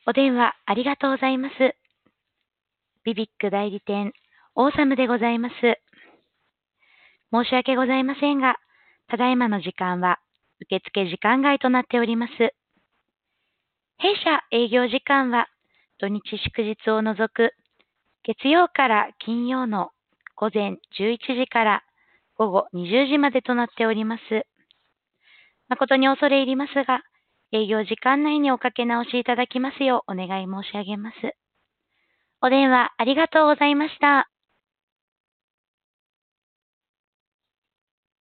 お電話ありがとうございます。ビビック代理店、オーサムでございます。申し訳ございませんが、ただいまの時間は受付時間外となっております。弊社営業時間は土日祝日を除く月曜から金曜の午前11時から午後20時までとなっております。誠に恐れ入りますが、営業時間内におかけ直しいただきますようお願い申し上げます。お電話ありがとうございました。